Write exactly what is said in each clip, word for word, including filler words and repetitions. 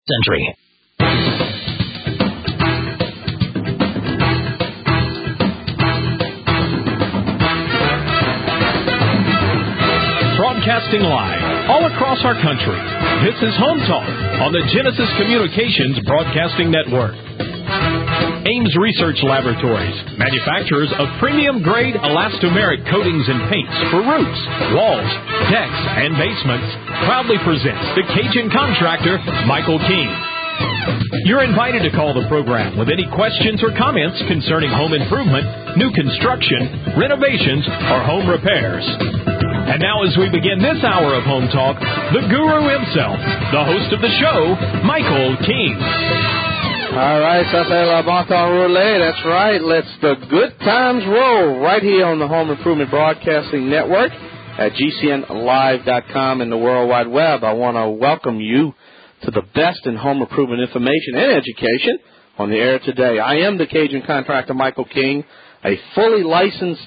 Century. Broadcasting live all across our country. This is Home Talk on the Genesis Communications Broadcasting Network. Ames Research Laboratories, manufacturers of premium-grade elastomeric coatings and paints for roofs, walls, decks, and basements, proudly presents the Cajun contractor, Michael King. You're invited to call the program with any questions or comments concerning home improvement, new construction, renovations, or home repairs. And now as we begin this hour of Home Talk, the guru himself, the host of the show, Michael King. All right, ça c'est la bon temps roulé. That's right. Let's the good times roll right here on the Home Improvement Broadcasting Network at G C N live dot com and the World Wide Web. I want to welcome you to the best in home improvement information and education on the air today. I am the Cajun contractor, Michael King, a fully licensed,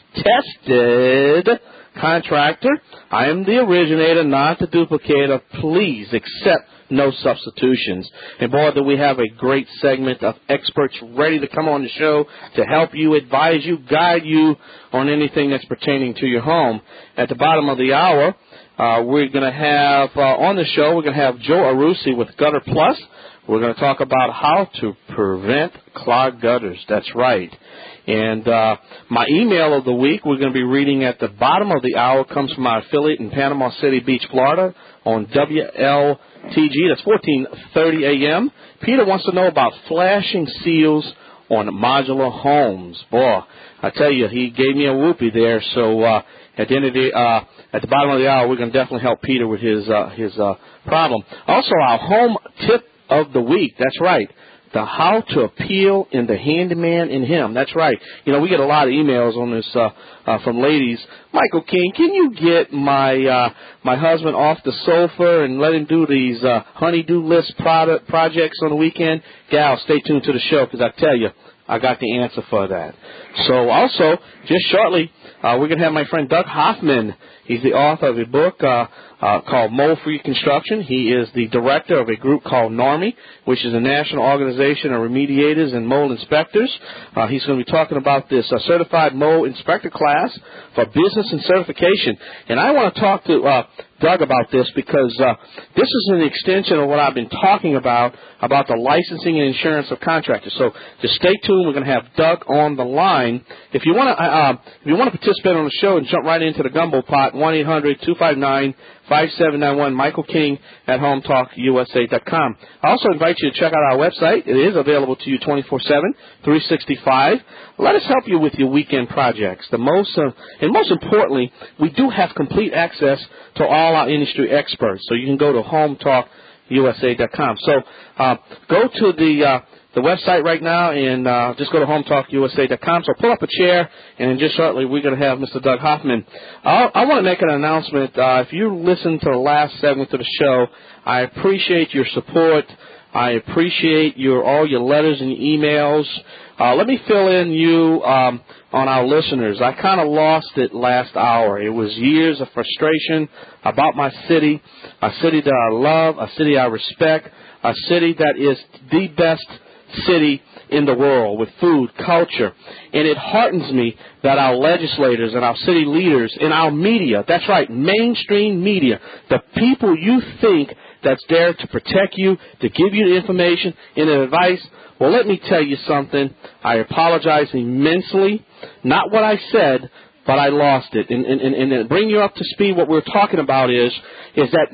tested contractor. I am the originator, not the duplicator. Please accept no substitutions. And boy, do we have a great segment of experts ready to come on the show to help you, advise you, guide you on anything that's pertaining to your home. At the bottom of the hour, uh, we're going to have, uh, on the show, we're going to have Joe Arusi with Gutter Plus. We're going to talk about how to prevent clogged gutters. That's right. And uh, my email of the week we're going to be reading at the bottom of the hour comes from our affiliate in Panama City Beach, Florida on W L T G. That's fourteen thirty a.m. Peter wants to know about flashing seals on modular homes. Boy, I tell you, he gave me a whoopee there. So uh, at the end of the uh, at the bottom of the hour, we're going to definitely help Peter with his uh, his uh, problem. Also, our home tip of the week. That's right. The how to appeal in the handyman in him. That's right. You know, we get a lot of emails on this uh, uh, from ladies. Michael King, can you get my uh, my husband off the sofa and let him do these uh, honey-do list product projects on the weekend? Gal, stay tuned to the show because I tell you, I got the answer for that. So also, just shortly, uh, we're going to have my friend Doug Hoffman. He's the author of a book uh, uh, called Mold-Free Construction. He is the director of a group called NARMI, which is a national organization of remediators and mold inspectors. Uh, he's going to be talking about this uh, certified mold inspector class for business and certification. And I want to talk to uh, Doug about this because uh, this is an extension of what I've been talking about, about the licensing and insurance of contractors. So just stay tuned. We're going to have Doug on the line. If you want to uh, if you want to participate on the show and jump right into the gumbo pot, one eight hundred two five nine five seven nine one, Michael King at home talk U S A dot com. I also invite you to check out our website. It is available to you twenty-four seven, three sixty-five. Let us help you with your weekend projects. The most, uh, and most importantly, we do have complete access to all our industry experts. So you can go to home talk U S A dot com. So uh, go to the uh, the website right now and uh, just go to home talk U S A dot com. So pull up a chair, and then just shortly we're going to have Mister Doug Hoffman. I'll, I want to make an announcement. Uh, if you listened to the last segment of the show, I appreciate your support. I appreciate your all your letters and emails. Uh, let me fill in you um, on our listeners. I kind of lost it last hour. It was years of frustration about my city, a city that I love, a city I respect, a city that is the best city in the world with food, culture. And it heartens me that our legislators and our city leaders and our media, that's right, mainstream media, the people you think that's there to protect you, to give you the information and the advice. Well, let me tell you something. I apologize immensely. Not what I said, but I lost it. And, and, and, and to bring you up to speed, what we're talking about is, is that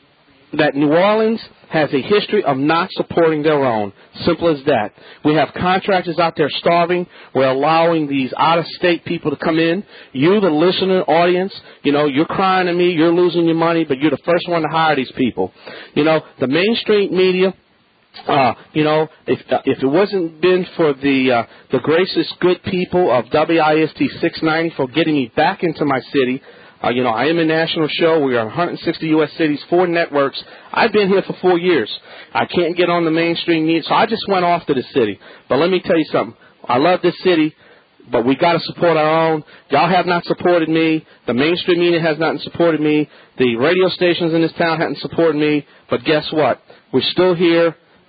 that New Orleans has a history of not supporting their own. Simple as that. We have contractors out there starving. We're allowing these out-of-state people to come in. You, the listener audience, you know, you're crying to me, you're losing your money, but you're the first one to hire these people. You know, the mainstream media, uh, you know, if uh, if it wasn't been for the uh, the gracious good people of W I S T six ninety for getting me back into my city, Uh, you know, I am a national show. We are in one hundred sixty U S cities, four networks. I've been here for four years. I can't get on the mainstream media, so I just went off to the city. But let me tell you something. I love this city, but we got to support our own. Y'all have not supported me. The mainstream media has not supported me. The radio stations in this town haven't supported me. But guess what? We're still here.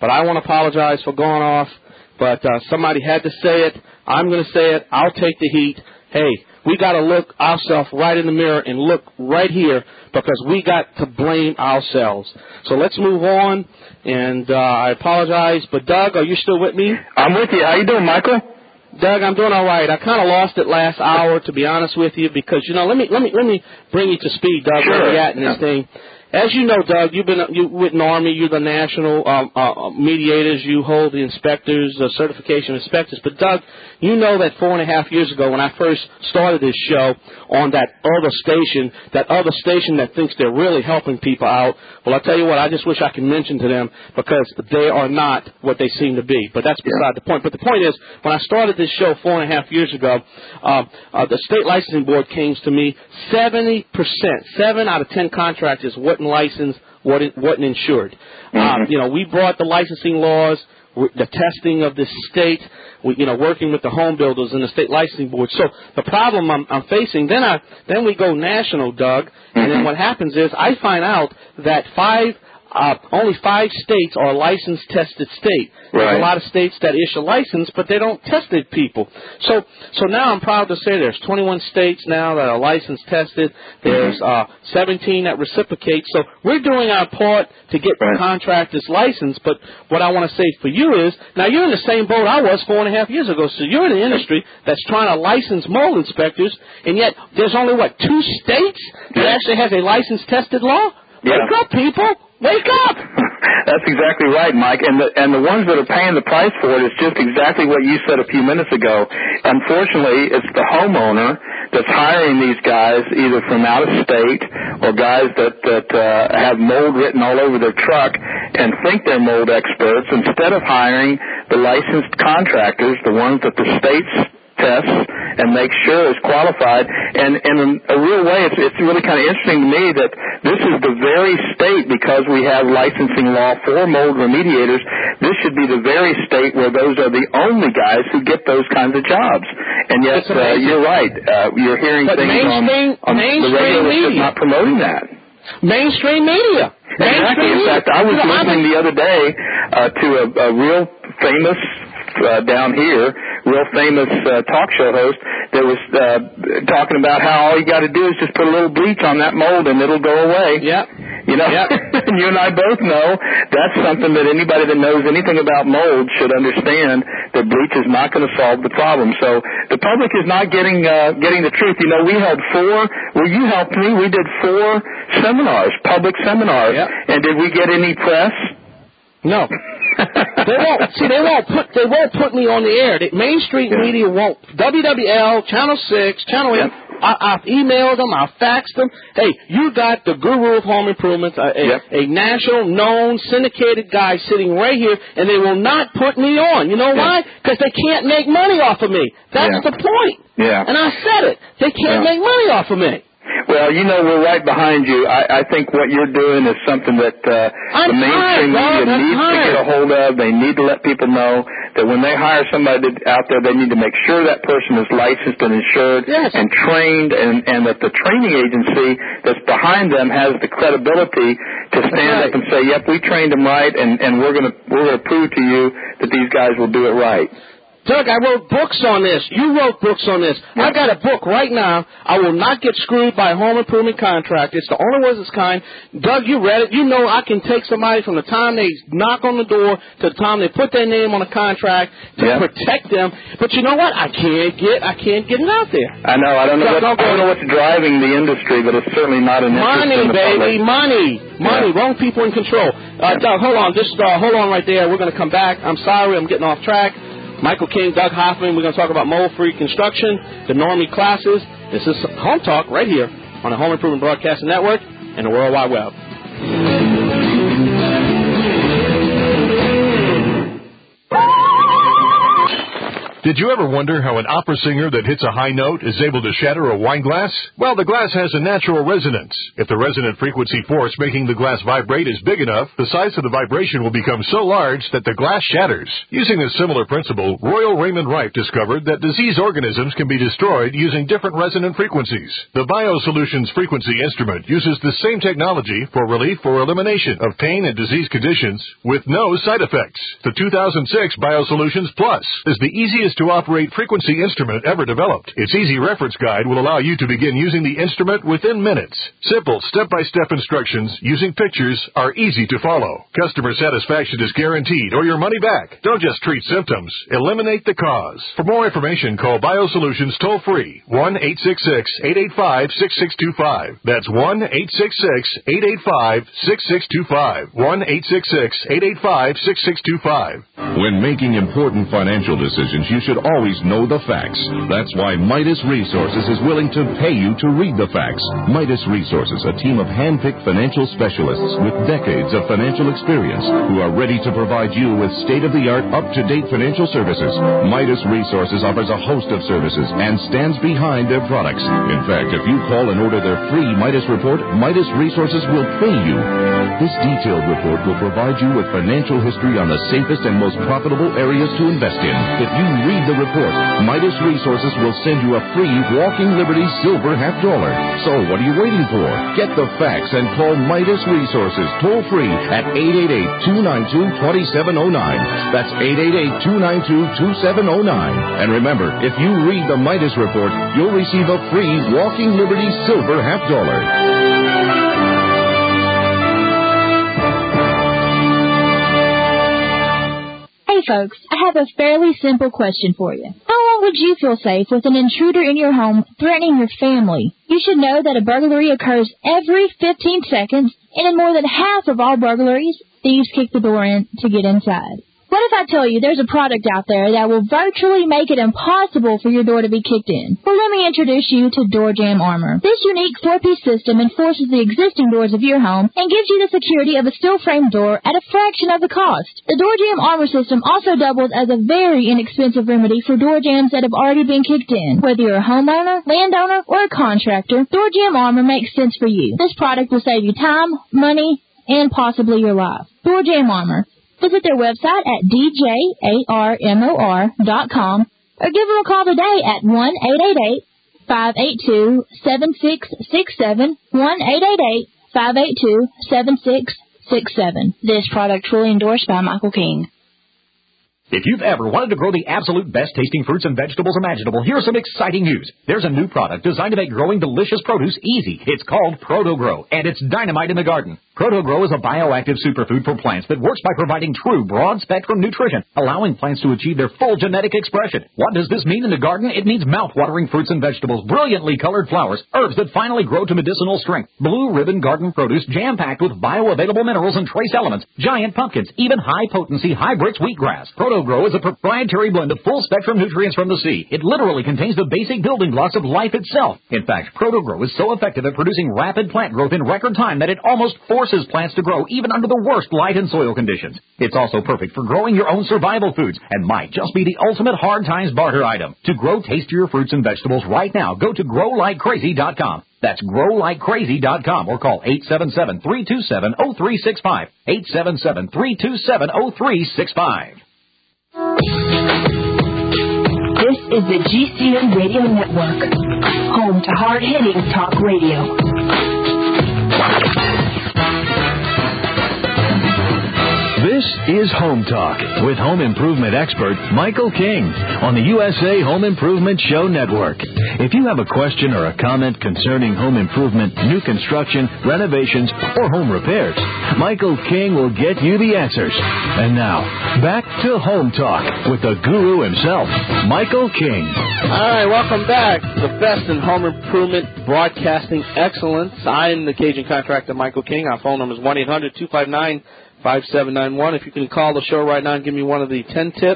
but I want to apologize for going off. But uh, somebody had to say it. I'm going to say it. I'll take the heat. Hey, we got to look ourselves right in the mirror and look right here because we got to blame ourselves. So let's move on. And uh, I apologize. But, Doug, are you still with me? I'm with you. How you doing, Michael? Doug, I'm doing all right. I kind of lost it last hour, to be honest with you, because, you know, let me let me, let me bring you to speed, Doug, sure. where we at in this thing. As you know, Doug, you've been you with NARMI. You're the national um, uh, mediators. You hold the inspectors, uh, certification inspectors. But, Doug, you know that four and a half years ago when I first started this show on that other station, that other station that thinks they're really helping people out, well, I'll tell you what, I just wish I could mention to them because they are not what they seem to be. But that's beside yeah. the point. But the point is, when I started this show four and a half years ago, uh, uh, the State Licensing Board came to me, seventy percent, seven out of ten contractors wasn't licensed, wasn't, wasn't insured. Mm-hmm. Um, you know, we brought the licensing laws, the testing of the state, we, you know, working with the home builders and the state licensing board. So the problem I'm, I'm facing, then I, then we go national, Doug, mm-hmm. and then what happens is I find out that five, uh, only five states are a licensed tested state. There's right. a lot of states that issue a license, but they don't test it, people. So, so now I'm proud to say there's twenty-one states now that are licensed tested. There's uh, seventeen that reciprocate. So we're doing our part to get right. contractors licensed. But what I want to say for you is, now you're in the same boat I was four and a half years ago. So you're in the industry that's trying to license mold inspectors, and yet there's only, what, two states that actually has a licensed tested law? Yeah. Wake up, people. Wake up! That's exactly right, Mike. And the, and the ones that are paying the price for it is just exactly what you said a few minutes ago. Unfortunately, it's the homeowner that's hiring these guys either from out of state or guys that, that uh, have mold written all over their truck and think they're mold experts instead of hiring the licensed contractors, the ones that the states tests and make sure is qualified. And, and in a real way, it's, it's really kind of interesting to me that this is the very state, because we have licensing law for mold remediators, this should be the very state where those are the only guys who get those kinds of jobs. And yet, uh, you're right. Uh, you're hearing but things mainstream, on, on the radio that's just not promoting that. Mainstream media. Exactly. Mainstream In fact, I was media. listening the other day uh, to a, a real famous uh, down here, real famous uh, talk show host that was uh, talking about how all you got to do is just put a little bleach on that mold and it'll go away. Yeah. You know, yep. And you and I both know that's something that anybody that knows anything about mold should understand, that bleach is not going to solve the problem. So the public is not getting uh, getting the truth. You know, we held four, well, you helped me, we did four seminars, public seminars. Yep. And did we get any press? No. They won't. See, they won't put they won't put me on the air. The mainstream yeah. media won't. W W L, Channel six, Channel eight. Yep. I, I've emailed them. I've faxed them. Hey, you got the guru of home improvements, a, a, yep. a national, known, syndicated guy sitting right here, and they will not put me on. You know why? Because they can't make money off of me. That's yeah. the point. Yeah. And I said it. They can't yeah. make money off of me. Well, you know, we're right behind you. I, I think what you're doing is something that uh, the mainstream tired, media needs tired. to get a hold of. They need to let people know that when they hire somebody out there, they need to make sure that person is licensed and insured yes. and trained, and, and that the training agency that's behind them has the credibility to stand right. up and say, yep, we trained them right, and, and we're going to we're going to prove to you that these guys will do it right. Doug, I wrote books on this. You wrote books on this. Yeah. I got a book right now. I will not get screwed by a home improvement contract. It's the only one of its kind. Doug, you read it. You know I can take somebody from the time they knock on the door to the time they put their name on a contract to yeah. protect them. But you know what? I can't get I can't get it out there. I know. I don't know, Doug, what, I don't know what's driving the industry, but it's certainly not an interest money, in the baby, public. money, money. Yeah. Wrong people in control. Uh, yeah. Doug, hold on. Just uh, hold on right there. We're going to come back. I'm sorry. I'm getting off track. Michael King, Doug Hoffman. We're going to talk about mold-free construction, the NARMI classes. This is Home Talk right here on the Home Improvement Broadcasting Network and the World Wide Web. Did you ever wonder how an opera singer that hits a high note is able to shatter a wine glass? Well, the glass has a natural resonance. If the resonant frequency force making the glass vibrate is big enough, the size of the vibration will become so large that the glass shatters. Using a similar principle, Royal Raymond Wright discovered that disease organisms can be destroyed using different resonant frequencies. The BioSolutions frequency instrument uses the same technology for relief or elimination of pain and disease conditions with no side effects. The two thousand six BioSolutions Plus is the easiest to operate frequency instrument ever developed. Its easy reference guide will allow you to begin using the instrument within minutes. Simple step-by-step instructions using pictures are easy to follow. Customer satisfaction is guaranteed or your money back. Don't just treat symptoms, eliminate the cause. For more information, call BioSolutions toll-free, one eight six six, eight eight five, six six two five. That's one eight six six, eight eight five, six six two five. one eight six six, eight eight five, six six two five. When making important financial decisions, you should always know the facts. That's why Midas Resources is willing to pay you to read the facts. Midas Resources, a team of hand-picked financial specialists with decades of financial experience who are ready to provide you with state-of-the-art, up-to-date financial services. Midas Resources offers a host of services and stands behind their products. In fact, if you call and order their free Midas report, Midas Resources will pay you. This detailed report will provide you with financial history on the safest and most profitable areas to invest in. If you read the report, Midas Resources will send you a free Walking Liberty silver half dollar. So what are you waiting for? Get the facts and call Midas Resources toll free at eight eight eight, two nine two, two seven zero nine. That's eight eight eight, two nine two, two seven zero nine. And remember, if you read the Midas report, you'll receive a free Walking Liberty silver half dollar. Hey folks, I have a fairly simple question for you. How long would you feel safe with an intruder in your home threatening your family? You should know that a burglary occurs every fifteen seconds, and in more than half of all burglaries, thieves kick the door in to get inside. What if I tell you there's a product out there that will virtually make it impossible for your door to be kicked in? Well, let me introduce you to Door Jam Armor. This unique four-piece system enforces the existing doors of your home and gives you the security of a steel-frame door at a fraction of the cost. The Door Jam Armor system also doubles as a very inexpensive remedy for door jams that have already been kicked in. Whether you're a homeowner, landowner, or a contractor, Door Jam Armor makes sense for you. This product will save you time, money, and possibly your life. Door Jam Armor. Visit their website at d j armor dot com or give them a call today at one eight eight eight, five eight two, seven six six seven, one eight eight eight, five eight two, seven six six seven. This product truly endorsed by Michael King. If you've ever wanted to grow the absolute best-tasting fruits and vegetables imaginable, here's some exciting news. There's a new product designed to make growing delicious produce easy. It's called ProtoGrow, and it's dynamite in the garden. ProtoGrow is a bioactive superfood for plants that works by providing true broad-spectrum nutrition, allowing plants to achieve their full genetic expression. What does this mean in the garden? It means mouth-watering fruits and vegetables, brilliantly colored flowers, herbs that finally grow to medicinal strength, blue ribbon garden produce jam-packed with bioavailable minerals and trace elements, giant pumpkins, even high-potency hybrid wheatgrass. ProtoGrow is a proprietary blend of full-spectrum nutrients from the sea. It literally contains the basic building blocks of life itself. In fact, ProtoGrow is so effective at producing rapid plant growth in record time that it almost forces plants to grow even under the worst light and soil conditions. It's also perfect for growing your own survival foods and might just be the ultimate hard times barter item. To grow tastier fruits and vegetables right now, go to grow like crazy dot com. That's grow like crazy dot com or call eight seven seven, three two seven, zero three six five, eight seven seven, three two seven, zero three six five. This is the G C N Radio Network, home to hard-hitting talk radio. This is Home Talk with home improvement expert Michael King on the U S A Home Improvement Show Network. If you have a question or a comment concerning home improvement, new construction, renovations, or home repairs, Michael King will get you the answers. And now, back to Home Talk with the guru himself, Michael King. All right, welcome back. The best in home improvement broadcasting excellence. I am the Cajun contractor, Michael King. Our phone number is one eight hundred, two five nine, five seven nine one. If you can call the show right now and give me one of the ten tips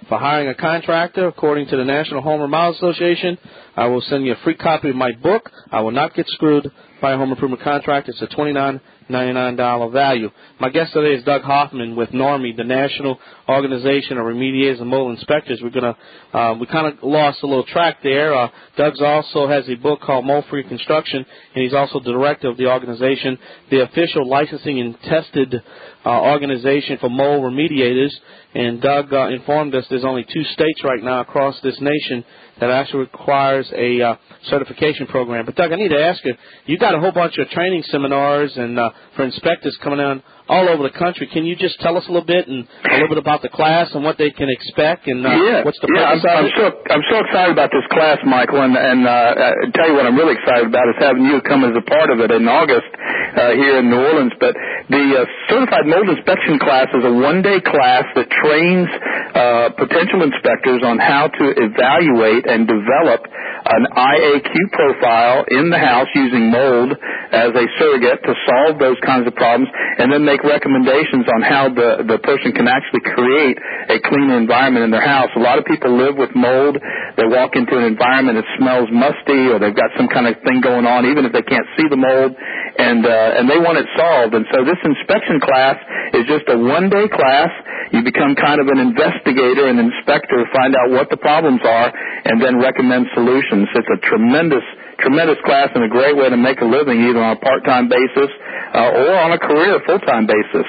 for hiring a contractor, according to the National Home Remodel Association. I will send you a free copy of my book, I Will Not Get Screwed by a Home Improvement Contractor. It's a twenty-nine ninety-nine value. My guest today is Doug Hoffman with NORMI, the National Organization of Remediators and Mold Inspectors. We're gonna uh, we kind of lost a little track there. Uh, Doug's also has a book called Mold Free Construction, and he's also the director of the organization, the official licensing and tested uh, organization for mold remediators. And Doug uh, informed us there's only two states right now across this nation that actually requires a uh, certification program. But, Doug, I need to ask you, you got a whole bunch of training seminars and uh, for inspectors coming on all over the country. Can you just tell us a little bit and a little bit about the class and what they can expect and uh, yeah, what's the yeah, purpose I'm, of I'm it? so I'm so excited about this class, Michael, and, and uh, I tell you what I'm really excited about is having you come as a part of it in August uh, here in New Orleans. But the uh, Certified Mold Inspection class is a one-day class that trains uh, potential inspectors on how to evaluate and develop an I A Q profile in the house using mold as a surrogate to solve those kinds of problems, and then make recommendations on how the, the person can actually create a cleaner environment in their house. A lot of people live with mold. They walk into an environment that smells musty, or they've got some kind of thing going on, even if they can't see the mold, and uh, and they want it solved. And so this inspection class is just a one-day class. You become kind of an investigator and inspector, find out what the problems are, and then recommend solutions. It's a tremendous Tremendous class and a great way to make a living either on a part-time basis uh, or on a career full-time basis.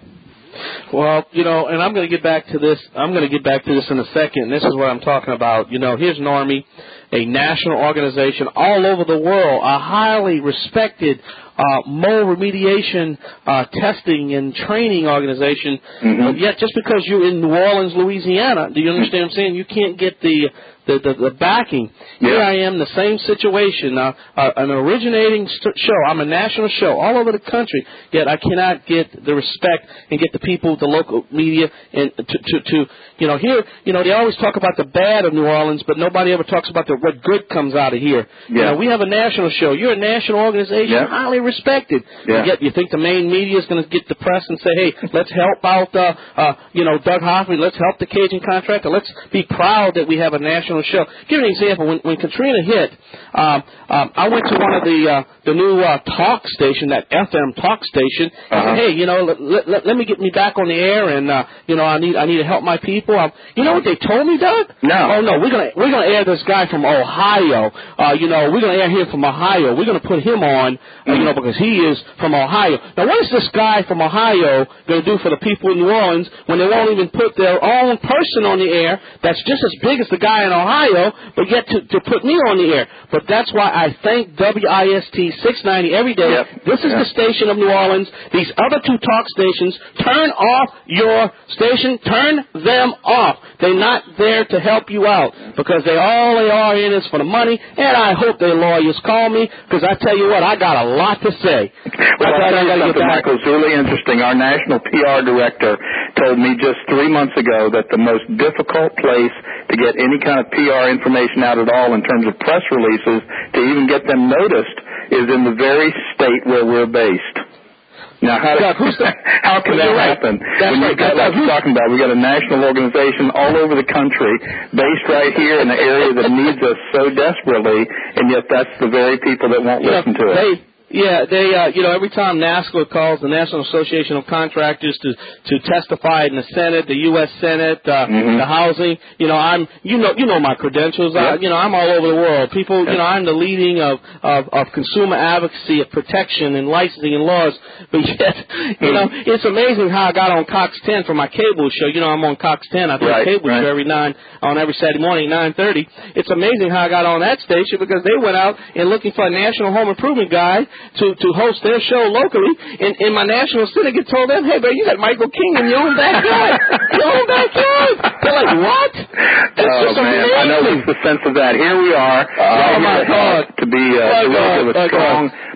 Well, you know, and I'm going to get back to this. I'm going to get back to this in a second. This is what I'm talking about. You know, here's NORMI, a national organization all over the world, a highly respected uh, mold remediation uh, testing and training organization. Mm-hmm. But yet, just because you're in New Orleans, Louisiana, do you understand what I'm saying? You can't get the The, the, the backing. Yeah. Here I am, the same situation. Uh, uh, an originating st- show. I'm a national show all over the country, yet I cannot get the respect and get the people, the local media, and to, to, to you know, here, you know, they always talk about the bad of New Orleans, but nobody ever talks about the, what good comes out of here. Yeah. You know, we have a national show. You're a national organization, yeah. highly respected. Yeah. Yet you think the main media is going to get the press and say, hey, let's help out, uh, uh, you know, Doug Hoffman, let's help the Cajun contractor, let's be proud that we have a national show. Give you an example. When, when Katrina hit, um, um, I went to one of the uh, the new uh, talk station, that F M talk station. Uh-huh. I said, hey, you know, let, let, let me get me back on the air, and uh, you know, I need I need to help my people. Um, you know what they told me, Doug? No. Oh no, we're gonna we're gonna air this guy from Ohio. Uh, you know, we're gonna air him from Ohio. We're gonna put him on, uh, you know, because he is from Ohio. Now, what is this guy from Ohio gonna do for the people in New Orleans when they won't even put their own person on the air that's just as big as the guy in Ohio? But yet to, to put me on the air. But that's why I thank W I S T six ninety every day. Yep. This is yep. the station of New Orleans. These other two talk stations, turn off your station. Turn them off. They're not there to help you out because they all they are in is for the money. And I hope their lawyers call me because I tell you what, I got a lot to say. Well, I'll tell you something, Michael, it's really interesting. Our national P R director told me just three months ago that the most difficult place to get any kind of P R information out at all in terms of press releases, to even get them noticed, is in the very state where we're based. Now, how, Doug, who's the, how can that right. happen? That's when right. you've got that we're talking about, we've got a national organization all over the country, based right here in the area that needs us so desperately, and yet that's the very people that won't you listen know, to it. They, Yeah, they, uh, you know, every time NASCO calls, the National Association of Contractors, to, to testify in the Senate, the U S Senate, uh, mm-hmm. the Housing, you know, I'm, you know, you know my credentials. Yep. I, you know, I'm all over the world. People, yep. you know, I'm the leading of, of, of consumer advocacy, of protection and licensing and laws. But yet, you know, it's amazing how I got on Cox ten for my cable show. You know, I'm on Cox ten. I do right, a cable right. show every nine, on every Saturday morning, nine thirty. It's amazing how I got on that station because they went out and looking for a national home improvement guy to, to host their show locally, and, and my national syndicate told them, hey, man, you got Michael King in your own backyard. Your own backyard. They're like, what? It's oh, just man. amazing. I know there's the sense of that. Here we are. Oh, my God. To be uh, my to God. with my strong God.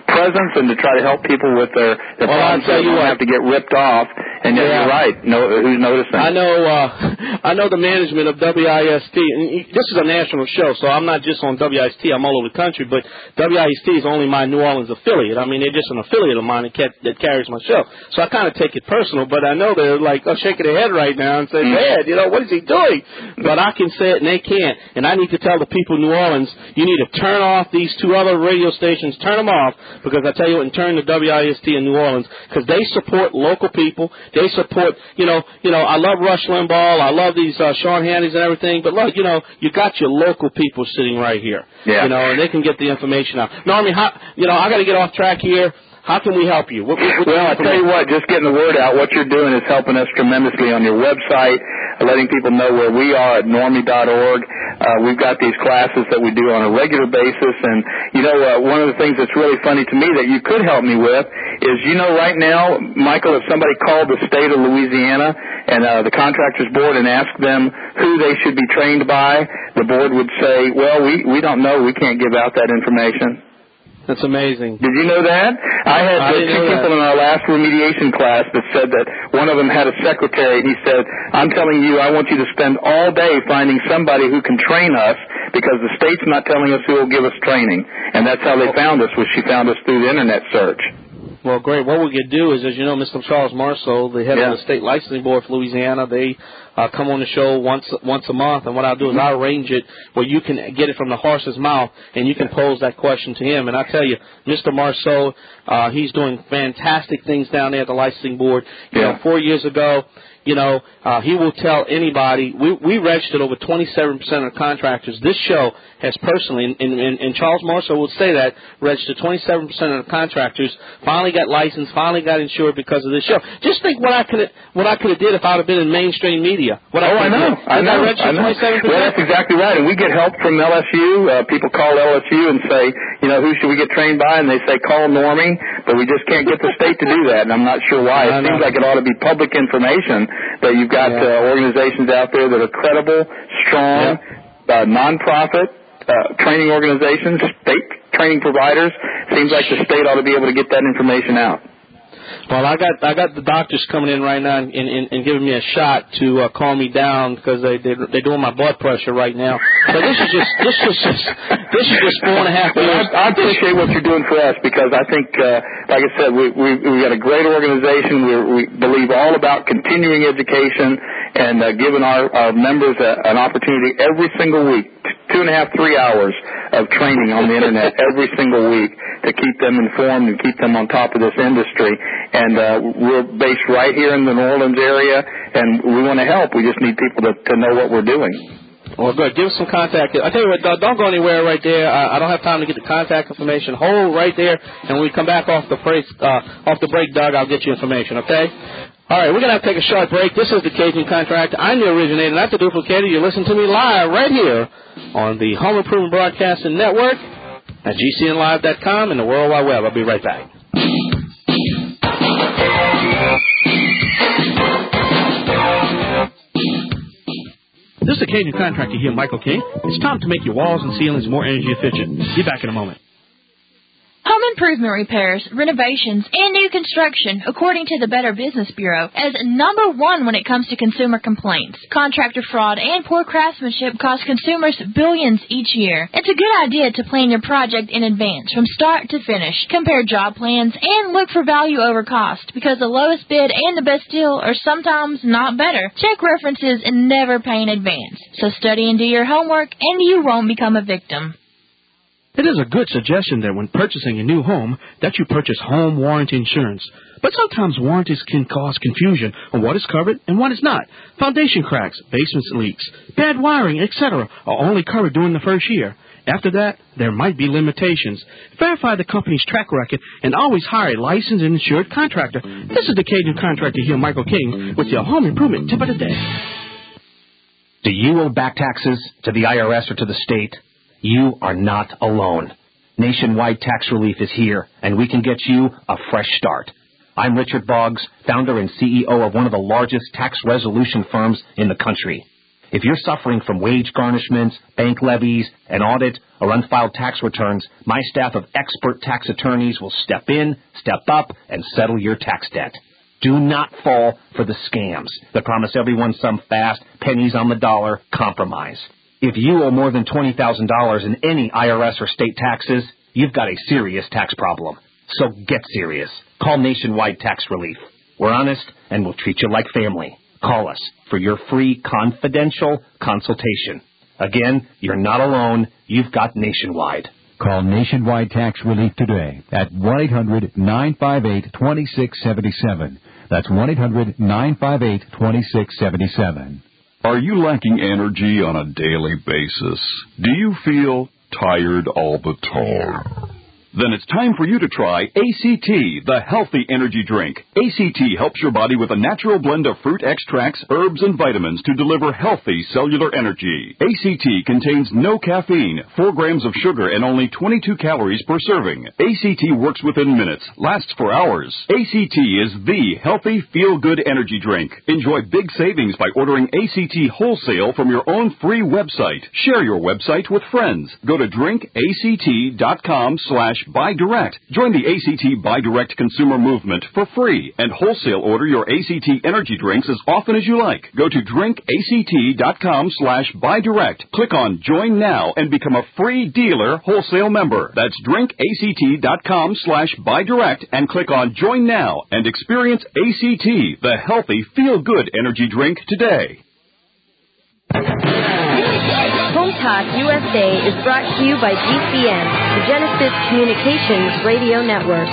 presence and to try to help people with their, their well, problems I'll tell so you they don't what. have to get ripped off. And yet yeah. you're right. No, who's noticing? I know. Uh, I know the management of W I S T, and this is a national show, so I'm not just on W I S T. I'm all over the country, but W I S T is only my New Orleans affiliate. I mean, they're just an affiliate of mine that, kept, that carries my show. So I kind of take it personal, but I know they're like oh, shaking their head right now and say, "Dad, you know, what is he doing?" But I can say it, and they can't. And I need to tell the people of New Orleans, you need to turn off these two other radio stations. Turn them off, because I tell you what, and turn to W I S T in New Orleans, because they support local people. They support. You know, you know, I love Rush Limbaugh. I love these uh, Sean Hannitys and everything. But look, you know, you got your local people sitting right here. Yeah. You know, and they can get the information out. Normie, how, you know, I got to get off track here. How can we help you? What, what, well, I tell you what, just getting the word out, what you're doing is helping us tremendously on your website, letting people know where we are at normie dot org. Uh, we've got these classes that we do on a regular basis, and, you know, uh, one of the things that's really funny to me that you could help me with is, you know, right now, Michael, if somebody called the state of Louisiana and uh, the contractors board and asked them who they should be trained by, the board would say, well, we, we don't know. We can't give out that information. That's amazing. Did you know that? I had I uh, two people in our last remediation class that said that one of them had a secretary, and he said, I'm telling you, I want you to spend all day finding somebody who can train us because the state's not telling us who will give us training. And that's how they found us, was she found us through the Internet search. Well, great. What we could do is, as you know, Mister Charles Marceau, the head yeah. of the State Licensing Board for Louisiana, they uh, come on the show once once a month, and what I'll do is I'll arrange it where you can get it from the horse's mouth, and you can pose that question to him. And I tell you, Mister Marceau, uh, he's doing fantastic things down there at the Licensing Board. You yeah. know, four years ago, you know, uh, he will tell anybody. We, we registered over twenty-seven percent of the contractors. This show has personally, and, and, and Charles Marceau will say that, registered twenty-seven percent of the contractors, finally got licensed, finally got insured because of this show. Just think what I could what I could have did if I would have been in mainstream media. What oh, I, I know. I know. I, I know. twenty-seven percent? Well, that's exactly right. And we get help from L S U. Uh, people call L S U and say, you know, who should we get trained by? And they say, call Normie. But we just can't get the state to do that, and I'm not sure why. It seems like it ought to be public information that you've got yeah. uh, organizations out there that are credible, strong, yeah. uh, non-profit uh, training organizations, state training providers. Seems like the state ought to be able to get that information out. Well, I got I got the doctors coming in right now and, and, and giving me a shot to uh, calm me down because they they they're doing my blood pressure right now. So this is just this is just this is just four and a half years. Well, I, I appreciate what you're doing for us because I think, uh, like I said, we we we got a great organization. We we believe all about continuing education and uh, giving our, our members a, an opportunity every single week, two and a half, three hours of training on the Internet every single week to keep them informed and keep them on top of this industry. And uh, we're based right here in the New Orleans area, and we want to help. We just need people to, to know what we're doing. Well, good. Give us some contact. I tell you what, don't go anywhere right there. I, I don't have time to get the contact information. Hold right there, and when we come back off the break, uh, off the break, Doug, I'll get you information, okay? All right, we're going to have to take a short break. This is the Cajun Contract. I'm the originator, not the duplicator. You listen to me live right here on the Home Improvement Broadcasting Network at G C N live dot com and the World Wide Web. I'll be right back. This is the Cajun Contractor here, Michael King. It's time to make your walls and ceilings more energy efficient. Be back in a moment. Home improvement repairs, renovations, and new construction, according to the Better Business Bureau, as number one when it comes to consumer complaints. Contractor fraud and poor craftsmanship cost consumers billions each year. It's a good idea to plan your project in advance, from start to finish. Compare job plans and look for value over cost, because the lowest bid and the best deal are sometimes not better. Check references and never pay in advance. So study and do your homework, and you won't become a victim. It is a good suggestion that when purchasing a new home, that you purchase home warranty insurance. But sometimes warranties can cause confusion on what is covered and what is not. Foundation cracks, basement leaks, bad wiring, et cetera are only covered during the first year. After that, there might be limitations. Verify the company's track record and always hire a licensed and insured contractor. This is the Cajun Contractor here, Michael King, with your home improvement tip of the day. Do you owe back taxes to the I R S or to the state? You are not alone. Nationwide tax relief is here, and we can get you a fresh start. I'm Richard Boggs, founder and C E O of one of the largest tax resolution firms in the country. If you're suffering from wage garnishments, bank levies, an audit, or unfiled tax returns, my staff of expert tax attorneys will step in, step up, and settle your tax debt. Do not fall for the scams that promise everyone some fast, pennies on the dollar compromise. If you owe more than twenty thousand dollars in any I R S or state taxes, you've got a serious tax problem. So get serious. Call Nationwide Tax Relief. We're honest, and we'll treat you like family. Call us for your free confidential consultation. Again, you're not alone. You've got Nationwide. Call Nationwide Tax Relief today at one eight hundred nine five eight two six seven seven. That's one eight hundred nine five eight two six seven seven. Are you lacking energy on a daily basis? Do you feel tired all the time? Then it's time for you to try A C T, the healthy energy drink. A C T helps your body with a natural blend of fruit extracts, herbs, and vitamins to deliver healthy cellular energy. A C T contains no caffeine, four grams of sugar, and only twenty-two calories per serving. A C T works within minutes, lasts for hours. A C T is the healthy, feel-good energy drink. Enjoy big savings by ordering A C T wholesale from your own free website. Share your website with friends. Go to drinkact.com slash Buy Direct. Join the A C T Buy Direct consumer movement for free and wholesale order your A C T energy drinks as often as you like. Go to drinkact.com slash Buy Direct. Click on Join Now and become a free dealer wholesale member. That's drinkact.com slash Buy Direct and click on Join Now and experience A C T, the healthy, feel-good energy drink today. Home Talk U S A is brought to you by G C N, the Genesis Communications Radio Network.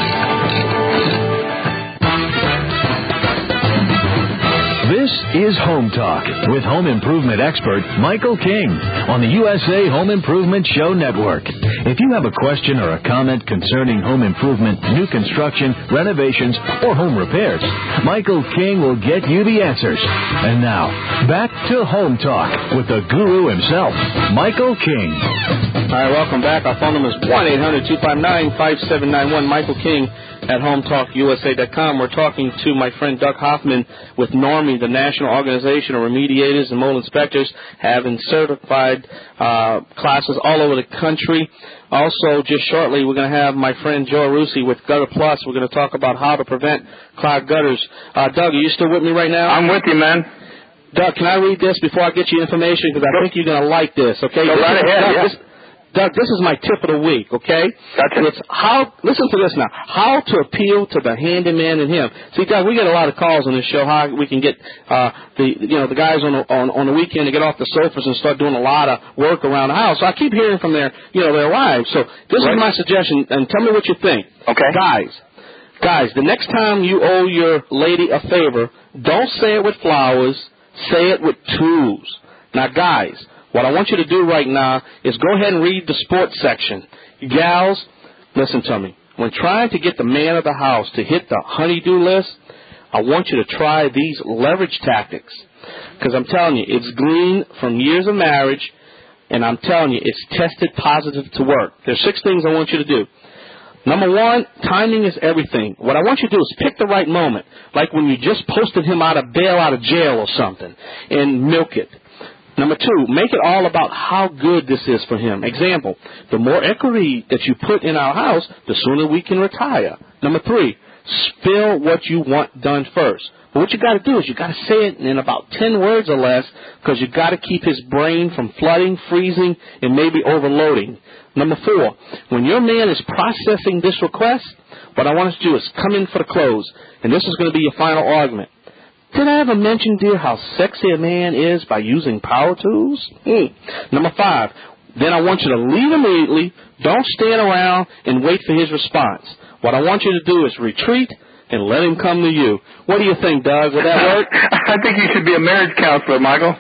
This is Home Talk with home improvement expert Michael King on the U S A Home Improvement Show Network. If you have a question or a comment concerning home improvement, new construction, renovations, or home repairs, Michael King will get you the answers. And now, back to Home Talk with the guru himself, Michael King. All right, welcome back. Our phone number is one eight hundred two five nine five seven nine one. Michael King at home talk U S A dot com. We're talking to my friend Doug Hoffman with NORMI, the National Organization of Remediators and Mold Inspectors, having certified uh, classes all over the country. Also, just shortly, we're going to have my friend Joe Rusi with Gutter Plus. We're going to talk about how to prevent clogged gutters. Uh, Doug, are you still with me right now? I'm with you, man. Doug, can I read this before I get you information? Because I think you're going to like this, okay? Go this right is, ahead, Doug, yeah. This, Doug, this is my tip of the week, okay? Gotcha. It's how, listen to this now, how to appeal to the handyman in him. See, Doug, we get a lot of calls on this show, how we can get uh, the, you know, the guys on the, on, on the weekend to get off the sofas and start doing a lot of work around the house. So I keep hearing from their, you know, their wives. So this right. is my suggestion, and tell me what you think. Okay. Guys, guys, the next time you owe your lady a favor, don't say it with flowers, say it with tools. Now, guys, what I want you to do right now is go ahead and read the sports section. Gals, listen to me. When trying to get the man of the house to hit the honey-do list, I want you to try these leverage tactics. Because I'm telling you, it's gleaned from years of marriage, and I'm telling you, it's tested positive to work. There's six things I want you to do. Number one, timing is everything. What I want you to do is pick the right moment, like when you just posted him out of bail out of jail or something, and milk it. Number two, make it all about how good this is for him. Example, the more equity that you put in our house, the sooner we can retire. Number three, spill what you want done first. But what you got to do is you got to say it in about ten words or less, because you got to keep his brain from flooding, freezing, and maybe overloading. Number four, when your man is processing this request, what I want us to do is come in for the close, and this is going to be your final argument. Did I ever mention, dear, how sexy a man is by using power tools? Mm. Number five, then I want you to leave immediately. Don't stand around and wait for his response. What I want you to do is retreat and let him come to you. What do you think, Doug? Would that work? I think you should be a marriage counselor, Michael.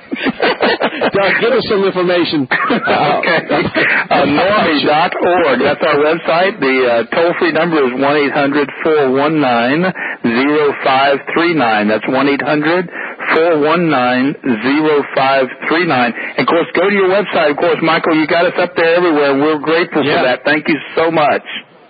Doug, give us some information. Okay. Uh, Normi dot org. That's our website. The uh, toll-free number is one eight hundred four one nine zero five three nine. That's one eight hundred four one nine zero five three nine. And, of course, go to your website. Of course, Michael, you got us up there everywhere. We're grateful yeah. for that. Thank you so much.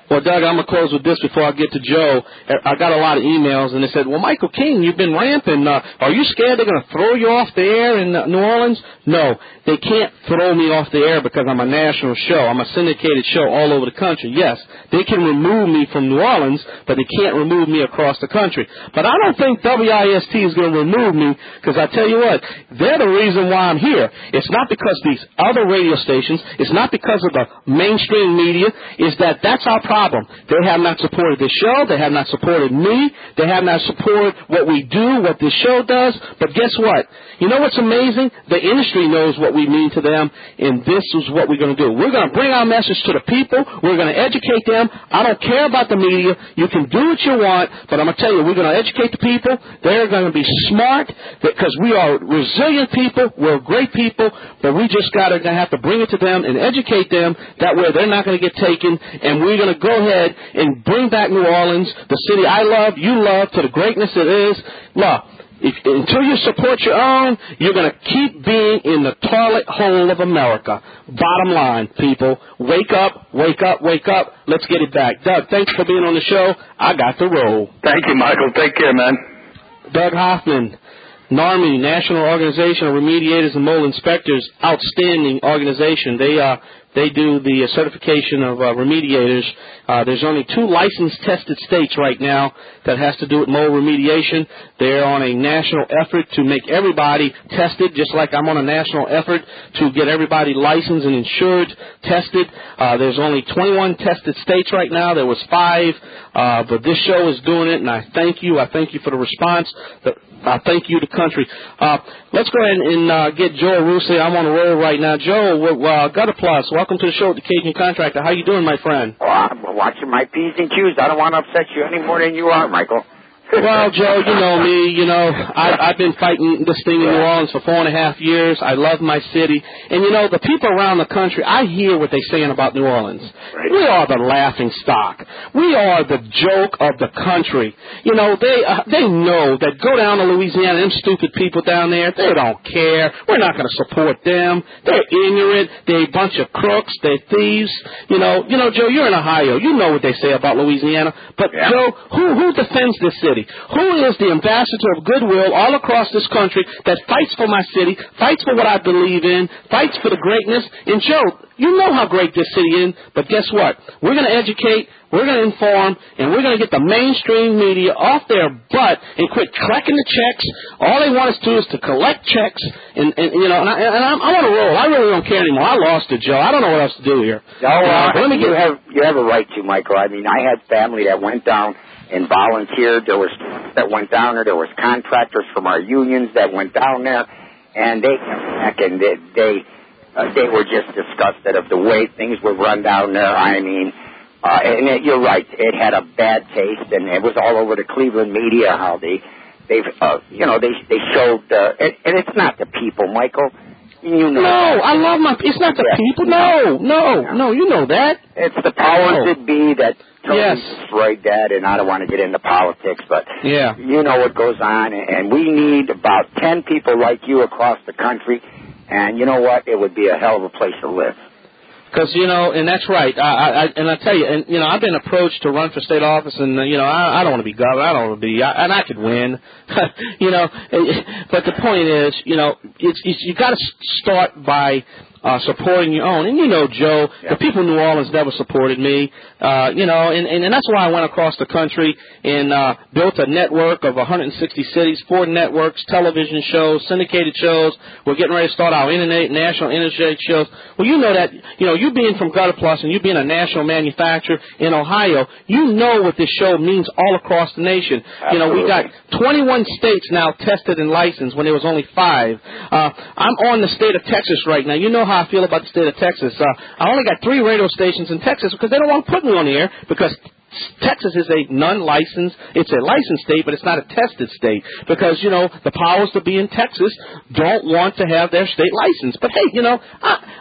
Well, Doug, I'm going to close with this before I get to Joe. I got a lot of emails, and they said, well, Michael King, you've been ramping. Uh, are you scared they're going to throw you off the air in uh, New Orleans? No, they can't throw me off the air because I'm a national show. I'm a syndicated show all over the country. Yes, they can remove me from New Orleans, but they can't remove me across the country. But I don't think W I S T is going to remove me because I tell you what, they're the reason why I'm here. It's not because these other radio stations. It's not because of the mainstream media. It's that that's our problem. They have not supported this show. They have not supported me. They have not supported what we do, what this show does. But guess what? You know what's amazing? The industry knows what we mean to them, and this is what we're going to do. We're going to bring our message to the people. We're going to educate them. I don't care about the media. You can do what you want, but I'm going to tell you, we're going to educate the people. They're going to be smart because we are resilient people. We're great people, but we just got to have to bring it to them and educate them. That way they're not going to get taken, and we're going to go ahead and bring back New Orleans, the city I love, you love, to the greatness it is. Look, if, until you support your own, you're going to keep being in the toilet hole of America. Bottom line, people, wake up, wake up, wake up. Let's get it back. Doug, thanks for being on the show. I got the roll. Thank you, Michael. Take care, man. Doug Hoffman, NARMI, National Organization of Remediators and Mold Inspectors, outstanding organization. They uh, they do the certification of uh, remediators. Uh, there's only two licensed tested states right now that has to do with mold remediation. They're on a national effort to make everybody tested, just like I'm on a national effort to get everybody licensed and insured, tested. Uh, there's only twenty-one tested states right now. There was five, uh, but this show is doing it, and I thank you. I thank you for the response. The, I thank you, the country. Uh, let's go ahead and uh, get Joe Rusi. I'm on the roll right now. Joe, uh, Gutter Plus, welcome to the show with the Cajun Contractor. How you doing, my friend? Well, I'm watching my P's and Q's. I don't want to upset you any more than you are, Michael. Well, Joe, you know me. You know, I, I've been fighting this thing in New Orleans for four and a half years. I love my city. And, you know, the people around the country, I hear what they're saying about New Orleans. Right. We are the laughing stock. We are the joke of the country. You know, they uh, they know that go down to Louisiana, them stupid people down there, they don't care. We're not going to support them. They're ignorant. They're a bunch of crooks. They're thieves. You know, you know, Joe, you're in Ohio. You know what they say about Louisiana. But, yeah. Joe, who, who defends this city? Who is the ambassador of goodwill all across this country that fights for my city, fights for what I believe in, fights for the greatness? And, Joe, you know how great this city is, but guess what? We're going to educate, we're going to inform, and we're going to get the mainstream media off their butt and quit collecting the checks. All they want us to do is to collect checks, and, and you know, and, I, and I'm, I'm on a roll. I really don't care anymore. I lost it, Joe. I don't know what else to do here. No, uh, uh, let me you, get, have, you have a right to, Michael. I mean, I had family that went down and volunteered. There was that went down there. There was contractors from our unions that went down there, and they came back and they they, uh, they were just disgusted of the way things were run down there. I mean, uh, and it, you're right. It had a bad taste, and it was all over the Cleveland media how they they've uh, you know they they showed uh, and, and it's not the people, Michael. You know no, that. I love my. It's not the yeah. people. No, no, no. You know that. It's the powers that be that totally yes. destroyed that, and I don't want to get into politics, but yeah. you know what goes on, and we need about ten people like you across the country, and you know what? It would be a hell of a place to live. Because, you know, and that's right. I, I, and I tell you, and, you know, I've been approached to run for state office, and, uh, you know, I, I don't want to be governor. I don't want to be, I, and I could win. you know, but the point is, you know, it's, it's you got to start by uh, supporting your own. And, you know, Joe, yeah. the people in New Orleans never supported me, uh, you know, and, and, and that's why I went across the country and uh, built a network of one hundred sixty cities, four networks, television shows, syndicated shows. We're getting ready to start our internet, national internet shows. Well, you know that, you know, you being from Gutter Plus and you being a national manufacturer in Ohio, you know what this show means all across the nation. Absolutely. You know, we got twenty-one states now tested and licensed when there was only five. Uh, I'm on the state of Texas right now. You know how I feel about the state of Texas. Uh, I only got three radio stations in Texas because they don't want to put me on the air because Texas is a non-licensed, it's a licensed state, but it's not a tested state because, you know, the powers to be in Texas don't want to have their state license. But, hey, you know, I,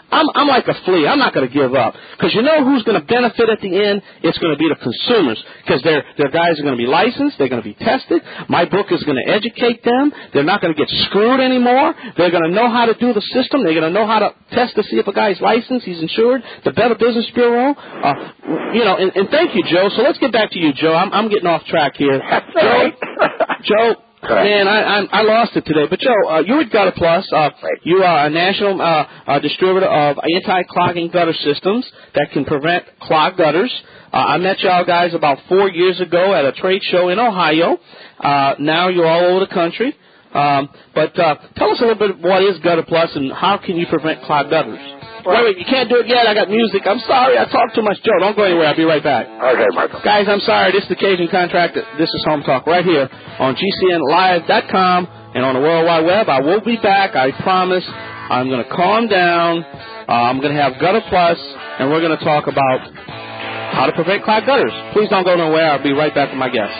I'm, I'm like a flea. I'm not going to give up. Because you know who's going to benefit at the end? It's going to be the consumers. Because their their guys are going to be licensed. They're going to be tested. My book is going to educate them. They're not going to get screwed anymore. They're going to know how to do the system. They're going to know how to test to see if a guy's licensed, he's insured. The Better Business Bureau. Uh, you know, and, and thank you, Joe. So let's get back to you, Joe. I'm, I'm getting off track here. Joe, Joe. Man, I, I I lost it today. But, Joe, uh, you're at Gutter Plus. Uh, you are a national uh, uh, distributor of anti-clogging gutter systems that can prevent clogged gutters. Uh, I met y'all guys about four years ago at a trade show in Ohio. Uh, now you're all over the country. Um, but uh, tell us a little bit what is Gutter Plus and how can you prevent clogged gutters? Wait, wait, you can't do it yet. I got music. I'm sorry. I talk too much. Joe, don't go anywhere. I'll be right back. Okay, Michael. Guys, I'm sorry. This is the Cajun Contractor. This is Home Talk right here on G C N live dot com and on the World Wide Web. I will be back. I promise. I'm going to calm down. Uh, I'm going to have Gutter Plus, and we're going to talk about how to prevent clogged gutters. Please don't go nowhere. I'll be right back with my guest.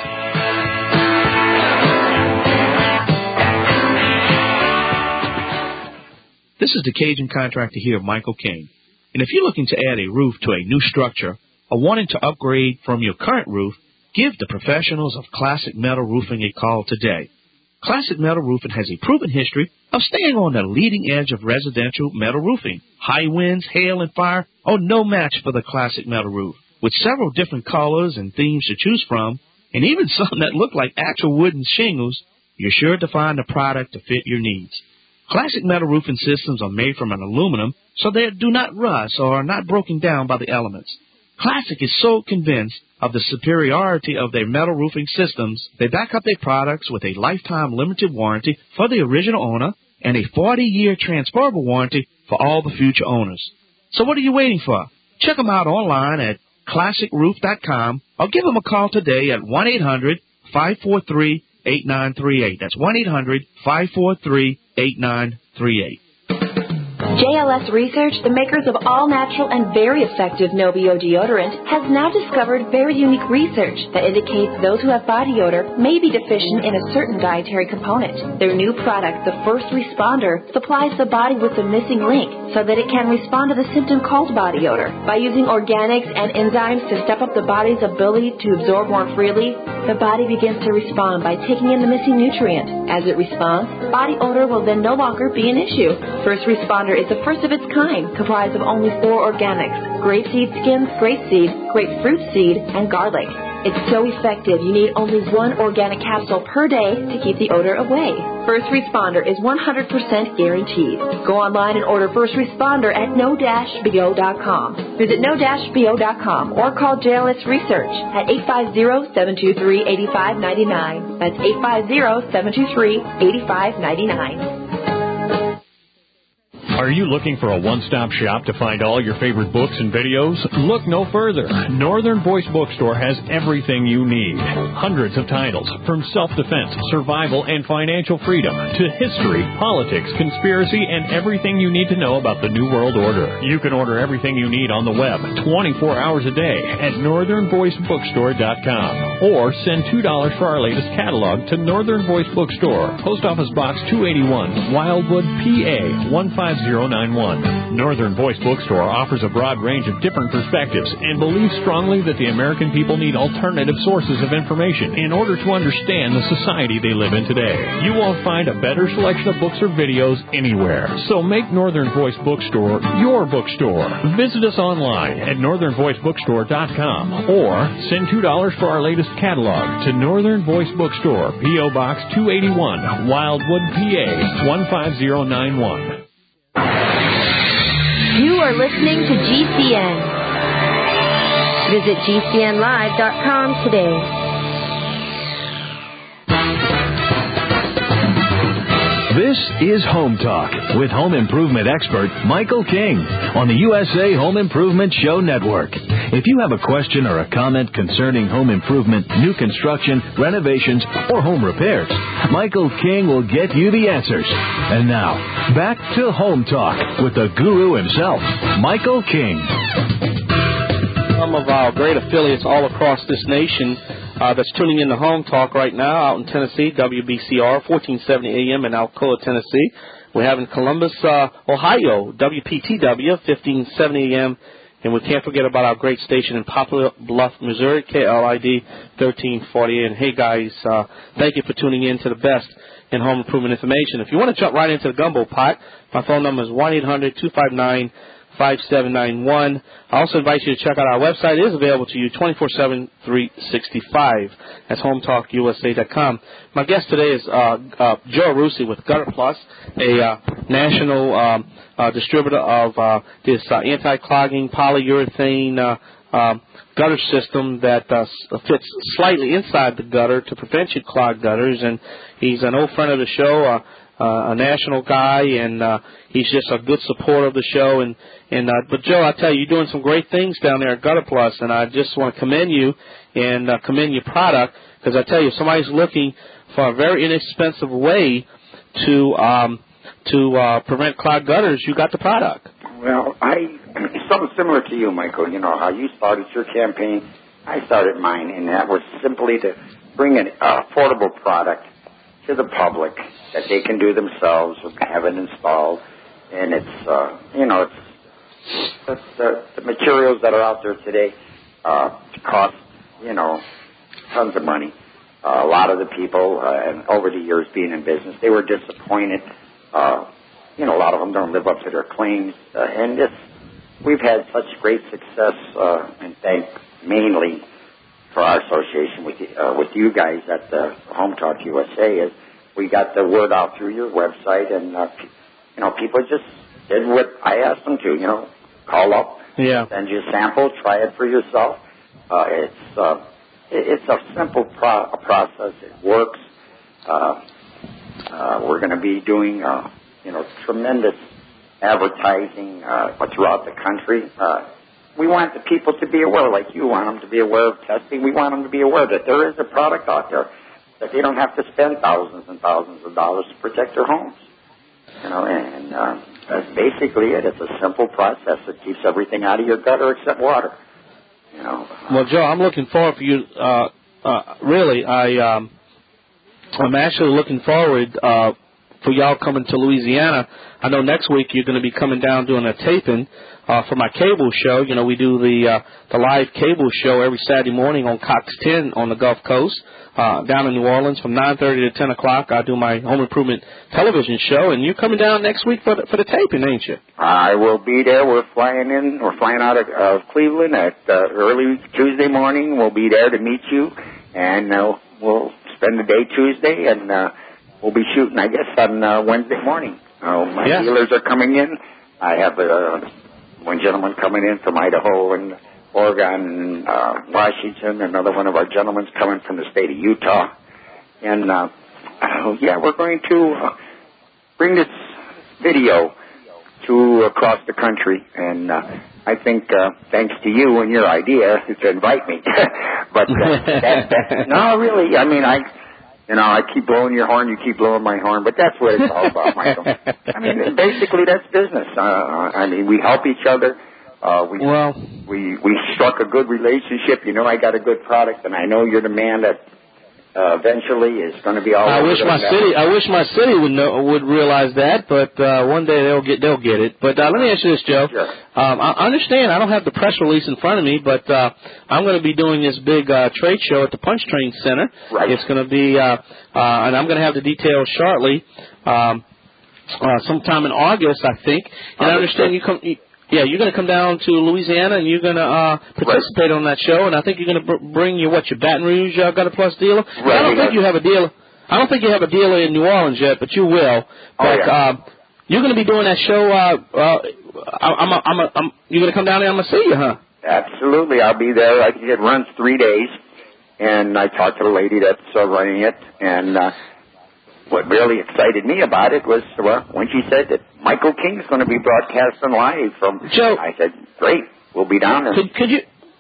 This is the Cajun Contractor here, Michael King. And if you're looking to add a roof to a new structure or wanting to upgrade from your current roof, give the professionals of Classic Metal Roofing a call today. Classic Metal Roofing has a proven history of staying on the leading edge of residential metal roofing. High winds, hail, and fire are no match for the Classic Metal Roof. With several different colors and themes to choose from, and even some that look like actual wooden shingles, you're sure to find a product to fit your needs. Classic Metal Roofing systems are made from an aluminum, so they do not rust or are not broken down by the elements. Classic is so convinced of the superiority of their metal roofing systems, they back up their products with a lifetime limited warranty for the original owner and a forty-year transferable warranty for all the future owners. So what are you waiting for? Check them out online at classic roof dot com or give them a call today at one eight hundred five four three eight nine three eight. That's one eight hundred five four three eight nine three eight. J L S Research, the makers of all-natural and very effective No-B O deodorant, has now discovered very unique research that indicates those who have body odor may be deficient in a certain dietary component. Their new product, the First Responder, supplies the body with the missing link so that it can respond to the symptom called body odor. By using organics and enzymes to step up the body's ability to absorb more freely, the body begins to respond by taking in the missing nutrient. As it responds, body odor will then no longer be an issue. First Responder is the first of its kind, comprised of only four organics: grapeseed skins, grapeseed, grapefruit seed, and garlic. It's so effective, you need only one organic capsule per day to keep the odor away. First Responder is one hundred percent guaranteed. Go online and order First Responder at no dash b o dot com. Visit no dash b o dot com or call J L S Research at eight five zero, seven two three, eight five nine nine. That's eight five zero, seven two three, eight five nine nine. Are you looking for a one-stop shop to find all your favorite books and videos? Look no further. Northern Voice Bookstore has everything you need. Hundreds of titles, from self-defense, survival, and financial freedom, to history, politics, conspiracy, and everything you need to know about the New World Order. You can order everything you need on the web twenty-four hours a day at northern voice bookstore dot com. Or send two dollars for our latest catalog to Northern Voice Bookstore, Post Office Box two eighty-one, Wildwood, P A one five zero nine one. Northern Voice Bookstore offers a broad range of different perspectives and believes strongly that the American people need alternative sources of information in order to understand the society they live in today. You won't find a better selection of books or videos anywhere. So make Northern Voice Bookstore your bookstore. Visit us online at northern voice bookstore dot com or send two dollars for our latest catalog to Northern Voice Bookstore, P O Box two eighty-one, Wildwood, P A one five zero nine one. You are listening to G C N. Visit G C N live dot com today. This is Home Talk with home improvement expert Michael King on the U S A Home Improvement Show Network. If you have a question or a comment concerning home improvement, new construction, renovations, or home repairs, Michael King will get you the answers. And now, back to Home Talk with the guru himself, Michael King. Some of our great affiliates all across this nation uh, that's tuning in to Home Talk right now out in Tennessee, W B C R, fourteen seventy A M in Alcoa, Tennessee. We have in Columbus, uh, Ohio, W P T W, fifteen seventy A M. And we can't forget about our great station in Poplar Bluff, Missouri, K L I D thirteen forty. And, hey, guys, uh, thank you for tuning in to the best in home improvement information. If you want to jump right into the gumbo pot, my phone number is one eight hundred two five nine five seven nine one. I also invite you to check out our website. It is available to you twenty-four seven, three sixty-five. That's home talk U S A dot com. My guest today is uh, uh, Joe Rusi with Gutter Plus, a uh, national um, uh, distributor of uh, this uh, anti-clogging polyurethane uh, uh, gutter system that uh, fits slightly inside the gutter to prevent you clogged gutters. And he's an old friend of the show, uh, uh, a national guy, and uh, he's just a good supporter of the show. And, and uh, but, Joe, I tell you, you're doing some great things down there at Gutter Plus, and I just want to commend you and uh, commend your product, because I tell you, if somebody's looking for a very inexpensive way to um, to uh, prevent clogged gutters, you got the product. Well, I something similar to you, Michael. You know how you started your campaign. I started mine, and that was simply to bring an uh, affordable product to the public that they can do themselves, have it installed, and it's uh, you know it's, it's the, the materials that are out there today uh, cost you know tons of money. Uh, a lot of the people, uh, and over the years being in business, they were disappointed. Uh, you know, a lot of them don't live up to their claims, uh, and it's, we've had such great success, uh, and thank mainly for our association with uh, with you guys at the Home Talk U S A. Is we got the word out through your website, and uh, you know, people just did what I asked them to. You know, call up, yeah, send you a sample, try it for yourself. Uh, it's uh, It's a simple pro- process. It works. Uh, uh, we're going to be doing, uh, you know, tremendous advertising uh, throughout the country. Uh, we want the people to be aware, like you want them to be aware of testing. We want them to be aware that there is a product out there that they don't have to spend thousands and thousands of dollars to protect their homes. You know, and uh, that's basically it. It's a simple process that keeps everything out of your gutter except water. You know. Well, Joe, I'm looking forward for you. Uh, uh, really, I, um, I'm actually looking forward uh, for y'all coming to Louisiana. I know next week you're going to be coming down doing a taping uh, for my cable show. You know, we do the uh, the live cable show every Saturday morning on Cox ten on the Gulf Coast. Uh, down in New Orleans from nine thirty to ten o'clock. I do my home improvement television show, and you're coming down next week for the, for the taping, ain't you? I will be there. We're flying in. We're flying out of uh, Cleveland at uh, early Tuesday morning. We'll be there to meet you, and uh, we'll spend the day Tuesday, and uh, we'll be shooting, I guess, on uh, Wednesday morning. Uh, my yes. dealers are coming in. I have uh, one gentleman coming in from Idaho, and Oregon, uh, Washington, another one of our gentlemen coming from the state of Utah. And, uh, uh, yeah, we're going to uh, bring this video to across the country. And uh, I think uh, thanks to you and your idea to invite me. but, uh, that, that, no, really, I mean, I, you know, I keep blowing your horn, you keep blowing my horn, but that's what it's all about, Michael. I mean, basically, that's business. Uh, I mean, we help each other. Uh, we, well, we we struck a good relationship. You know, I got a good product, and I know you're the man that uh, eventually is going to be all. I over wish my now. city. I wish my city would know, would realize that, but uh, one day they'll get they'll get it. But uh, let me ask you this, Joe. Sure. Um, I understand I don't have the press release in front of me, but uh, I'm going to be doing this big uh, trade show at the Punch Train Center. Right. It's going to be, uh, uh, and I'm going to have the details shortly. Um, uh, sometime in August, I think. And I understand you come. You, Yeah, you're going to come down to Louisiana, and you're going to uh, participate right. on that show, and I think you're going to br- bring your, what, your Baton Rouge uh, Gutter Plus dealer? Right. I don't think you have a dealer. I don't think you have a dealer in New Orleans yet, but you will. Oh, but yeah. uh, you're going to be doing that show. Uh, uh, I'm, a, I'm, a, I'm, you're going to come down there, I'm going to see you, huh? Absolutely. I'll be there. I think it runs three days, and I talked to the lady that's uh, running it, and uh, what really excited me about it was, well, when she said that Michael King's going to be broadcasting live from, Joe, I said, great, we'll be down there. Could, could you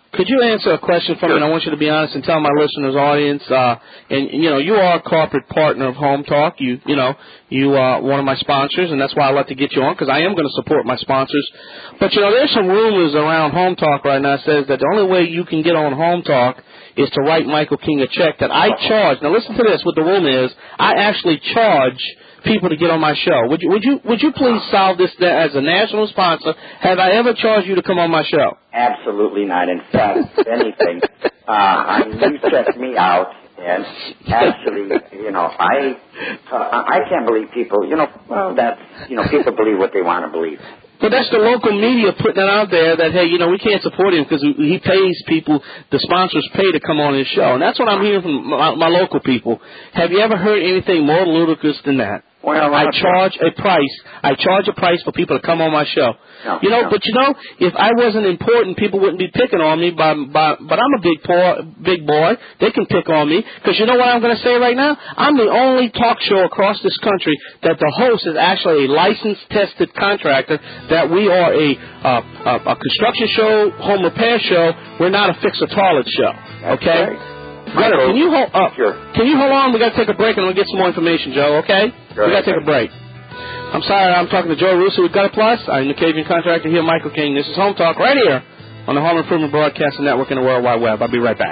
Could you answer a question for me? And I want you to be honest and tell my listeners, audience, uh, and, you know, you are a corporate partner of Home Talk. You, you know, you are one of my sponsors, and that's why I love to get you on, because I am going to support my sponsors. But, you know, there's some rumors around Home Talk right now that says that the only way you can get on Home Talk is to write Michael King a check that I charge. Now, listen to this. What the rumor is, I actually charge people to get on my show. Would you, would you, would you please solve this as a national sponsor? Have I ever charged you to come on my show? Absolutely not. In fact, if anything, uh, I mean, you checked me out, and actually, you know, I, uh, I can't believe people. You know, well, that's, you know, people believe what they want to believe. But that's the local media putting it out there that, hey, you know, we can't support him because he pays people, the sponsors pay to come on his show. And that's what I'm hearing from my, my local people. Have you ever heard anything more ludicrous than that? Well, I charge a price. I charge a price for people to come on my show. No, you know, no. but you know, if I wasn't important, people wouldn't be picking on me. By, by, but I'm a big poor, big boy. They can pick on me because you know what I'm going to say right now? I'm the only talk show across this country that the host is actually a licensed, tested contractor. That we are a uh, a, a construction show, home repair show. We're not a fix-a-toilet show. That's okay. Right. Gunner, can you hold up? Sure. Can you hold on? We got to take a break and we'll get some more information, Joe. Okay? Sure. We got to take a break. I'm sorry, I'm talking to Joe Russo with Gutter Plus. I'm the Cajun contractor here, Michael King. This is Home Talk right here on the Home Improvement Broadcasting Network and the World Wide Web. I'll be right back.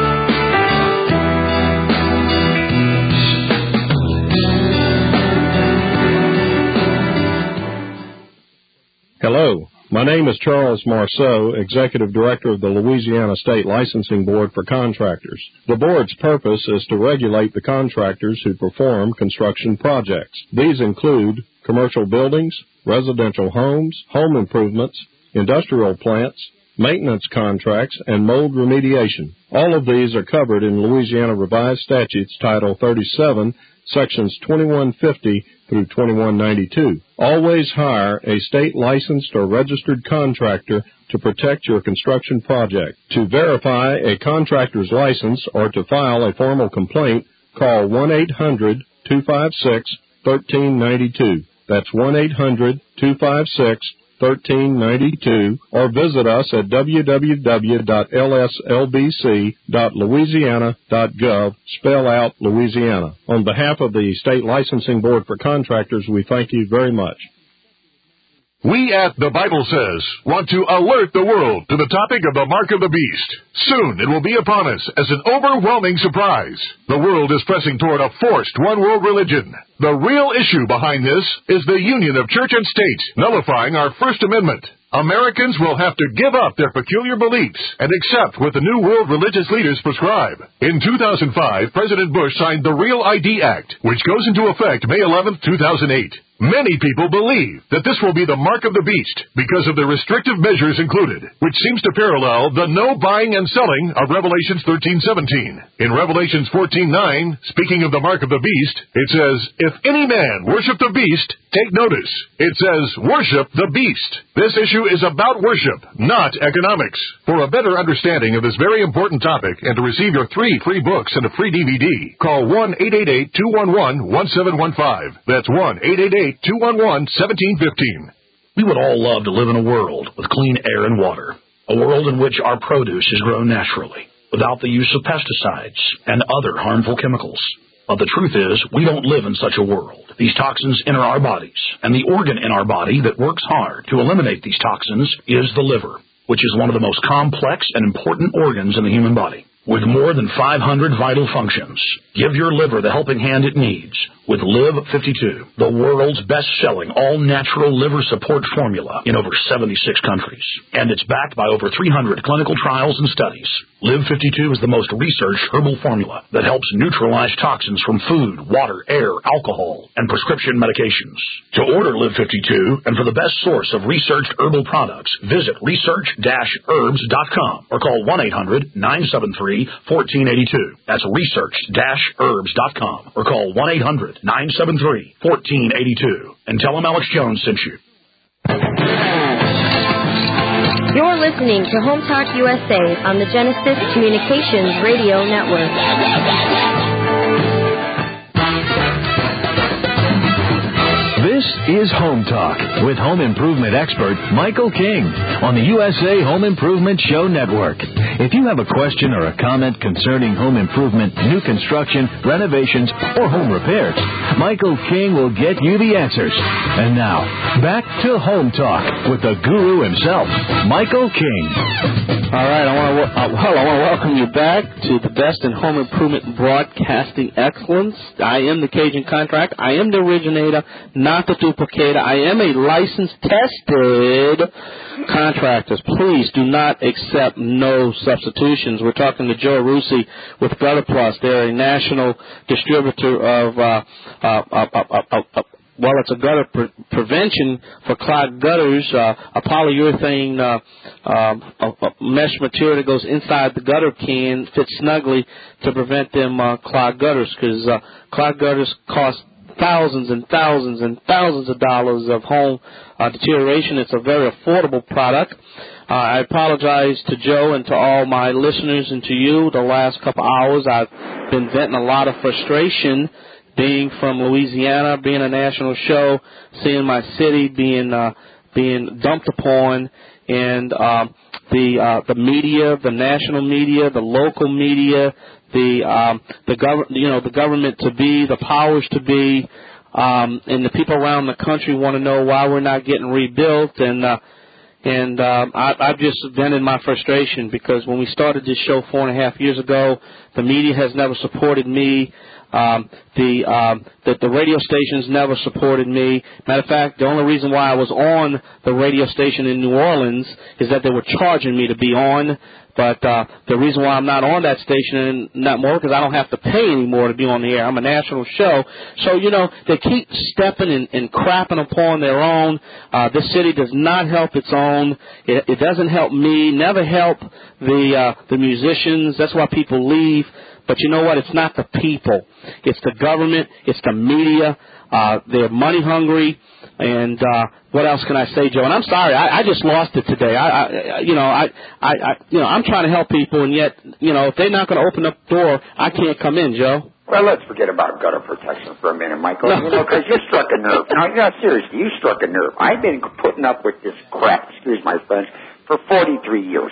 Hello. My name is Charles Marceau, Executive Director of the Louisiana State Licensing Board for Contractors. The board's purpose is to regulate the contractors who perform construction projects. These include commercial buildings, residential homes, home improvements, industrial plants, maintenance contracts, and mold remediation. All of these are covered in Louisiana Revised Statutes Title thirty-seven, Sections twenty-one fifty through twenty-one ninety-two. Always hire a state licensed or registered contractor to protect your construction project. To verify a contractor's license or to file a formal complaint, call one eight hundred two five six one three nine two. That's one eight hundred two five six one three nine two, or visit us at w w w dot l s l b c dot louisiana dot gov, spell out Louisiana. On behalf of the State Licensing Board for Contractors, we thank you very much. We at The Bible Says want to alert the world to the topic of the mark of the beast. Soon it will be upon us as an overwhelming surprise. The world is pressing toward a forced one-world religion. The real issue behind this is the union of church and state, nullifying our First Amendment. Americans will have to give up their peculiar beliefs and accept what the new world religious leaders prescribe. In two thousand five, President Bush signed the Real I D Act, which goes into effect May eleventh, two thousand eight. Many people believe that this will be the mark of the beast because of the restrictive measures included, which seems to parallel the no buying and selling of Revelations thirteen seventeen. In Revelations fourteen nine, speaking of the mark of the beast, it says, "If any man worship the beast, take notice." It says, "Worship the beast." This issue is about worship, not economics. For a better understanding of this very important topic and to receive your three free books and a free D V D, call one eight eight eight two one one one seven one five. That's one eight eight eight two one one one seven one five. We would all love to live in a world with clean air and water, a world in which our produce is grown naturally, without the use of pesticides and other harmful chemicals. But the truth is, we don't live in such a world. These toxins enter our bodies, and the organ in our body that works hard to eliminate these toxins is the liver, which is one of the most complex and important organs in the human body. With more than five hundred vital functions, give your liver the helping hand it needs with Live fifty-two, the world's best-selling all-natural liver support formula in over seventy-six countries. And it's backed by over three hundred clinical trials and studies. Live fifty-two is the most researched herbal formula that helps neutralize toxins from food, water, air, alcohol, and prescription medications. To order Live fifty-two and for the best source of researched herbal products, visit research dash herbs dot com or call one eight hundred nine seven three one four eight two. That's research dash herbs dot com or call one eight hundred nine seven three one four eight two and tell them Alex Jones sent you. You're listening to Home Talk U S A on the Genesis Communications Radio Network. This This is Home Talk with home improvement expert Michael King on the U S A Home Improvement Show Network. If you have a question or a comment concerning home improvement, new construction, renovations, or home repairs, Michael King will get you the answers. And now, back to Home Talk with the guru himself, Michael King. All right, I want to uh, well, I want to welcome you back to the best in home improvement broadcasting excellence. I am the Cajun Contract. I am the originator, not the duplicator. I am a licensed, tested contractor. Please do not accept no substitutions. We're talking to Joe Rusi with Gutter Plus. They're a national distributor of uh, uh, uh, uh, uh, uh, well, it's a gutter pre- prevention for clogged gutters, uh, a polyurethane uh, uh, a, a mesh material that goes inside the gutter can, fits snugly to prevent them uh, clogged gutters, because uh, clogged gutters cost thousands and thousands and thousands of dollars of home uh, deterioration. It's a very affordable product. Uh, I apologize to Joe and to all my listeners and to you. The last couple hours I've been venting a lot of frustration, being from Louisiana, being a national show, seeing my city being uh, being dumped upon, and uh, the uh, the media, the national media, the local media, the um, the gov- you know the government to be, the powers to be, um, and the people around the country want to know why we're not getting rebuilt, and uh, and um, I, I've just vented my frustration, because when we started this show four and a half years ago, the media has never supported me. Um, the, um, the the radio stations never supported me. Matter of fact, the only reason why I was on the radio station in New Orleans is that they were charging me to be on. But uh, the reason why I'm not on that station not more because I don't have to pay anymore to be on the air. I'm a national show. So, you know, they keep stepping and, and crapping upon their own. Uh, this city does not help its own. It, it doesn't help me, never help the uh, the musicians. That's why people leave. But you know what? It's not the people. It's the government. It's the media. Uh, they're money hungry. And uh, what else can I say, Joe? And I'm sorry, I, I just lost it today. I, I, you know, I, I, I, you know, I'm trying to help people, and yet, you know, if they're not going to open up the door, I can't come in, Joe. Well, let's forget about gutter protection for a minute, Michael. No. You know, because you struck a nerve. No, no, seriously, you struck a nerve. I've been putting up with this crap, excuse my French, for forty-three years.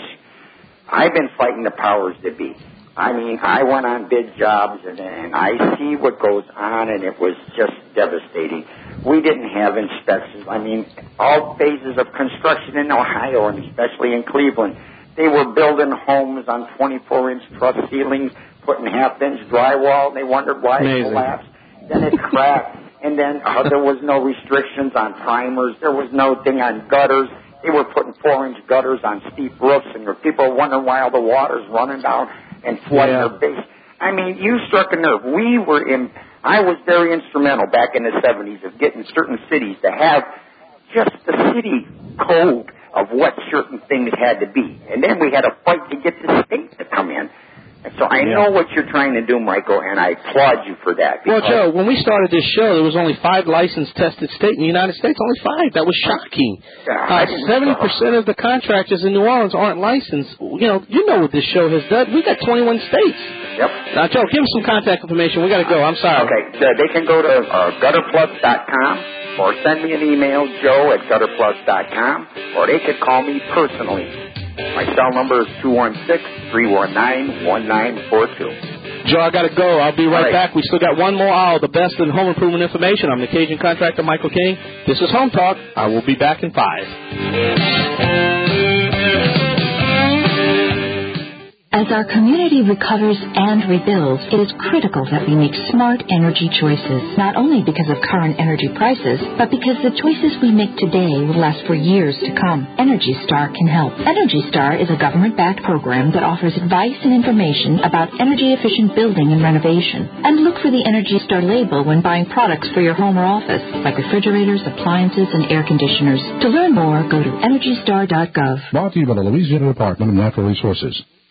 I've been fighting the powers that be. I mean, I went on bid jobs, and, and I see what goes on, and it was just devastating. We didn't have inspections. I mean, all phases of construction in Ohio, and especially in Cleveland, they were building homes on twenty-four inch truss ceilings, putting half-inch drywall, and they wondered why Amazing. it collapsed. Then it cracked, and then uh, there was no restrictions on primers. There was no thing on gutters. They were putting four inch gutters on steep roofs, and there were people wondering why all the water's running down and flooding yeah. their base. I mean, you struck a nerve. We were in, I was very instrumental back in the seventies of getting certain cities to have just the city code of what certain things had to be. And then we had a fight to get the state to come in. And so I yeah. know what you're trying to do, Michael, and I applaud you for that. Well, Joe, when we started this show, there was only five licensed tested states in the United States. Only five. That was shocking. Uh, seventy percent of the contractors in New Orleans aren't licensed. You know, you know what this show has done. We got twenty-one states. Yep. Now, Joe, give us some contact information. We got to go. I'm sorry. Okay. So they can go to uh, gutter plus dot com or send me an email, Joe at gutter plus dot com, or they could call me personally. My cell number is two one six, three one nine, one nine four two. Joe, I got to go. I'll be right, right back. We still got one more hour, the best in home improvement information. I'm the Cajun Contractor, Michael King. This is Home Talk. I will be back in five. As our community recovers and rebuilds, it is critical that we make smart energy choices, not only because of current energy prices, but because the choices we make today will last for years to come. Energy Star can help. Energy Star is a government-backed program that offers advice and information about energy-efficient building and renovation. And look for the Energy Star label when buying products for your home or office, like refrigerators, appliances, and air conditioners. To learn more, go to energy star dot gov. Brought to you by the Louisiana Department of Natural Resources.